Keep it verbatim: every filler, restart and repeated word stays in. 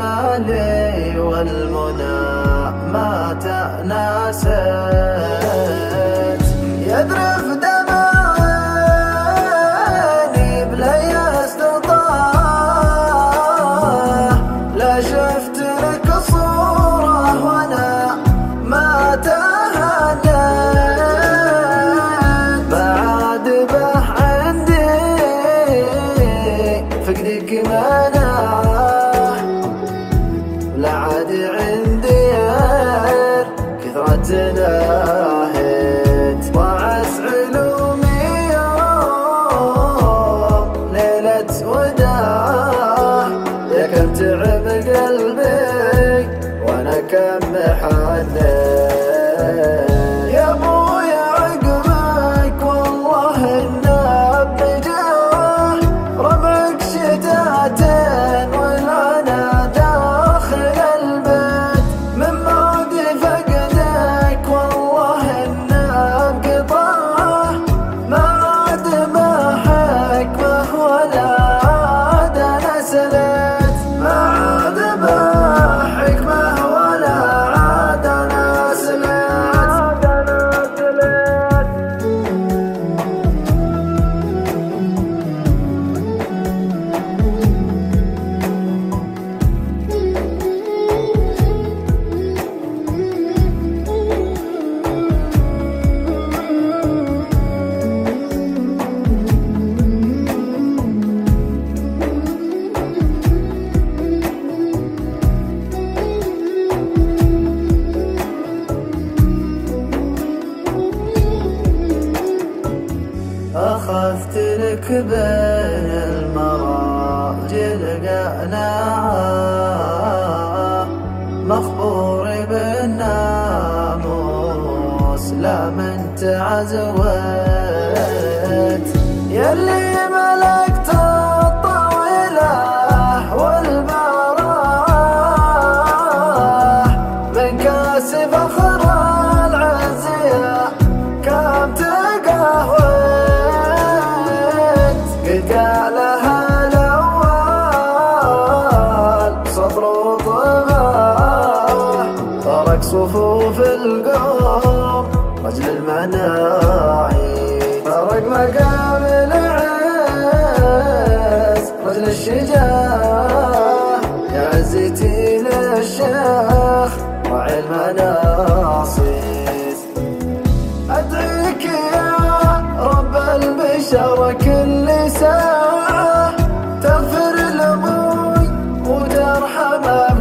الأمالي والمنى ما تأنست، يذرف دمع عيني بلا استطاع، لا شفت لك صورة وانا ما تهنيت، بعد به عندي فقدك مناح، لا عاد عندي غير كثرة ناهيت، ضاعت علومي يوم ليلة وداع، يا كم تعب قلبي وانا كم حنيت، يا ابويا عقبك والله الناب جاه، ربعك شتاتين وانا داخل البيت، من بعد فقدك والله الناب قطاه، ما عاد ما حكمه ولا عاد انا سليت، ما عاد ما حكمه ولا عاد انا سليت، انا سليت. أخذت لك بين المراجل قناعة، مخبور بالناموس لا من تعزوت، يلي ملكت الطاولة والبراح، من كاس فخر العزية كم تقهوت، قالها الأول صدر وطماح، ترك صفوف القوم رجل المناعي، ترك مقام العز رجل الشجاع، يا عزتي للشيخ راعي المناصب، أدعيك يا رب البشر كل ساعة، تغفر لأبوي وترحم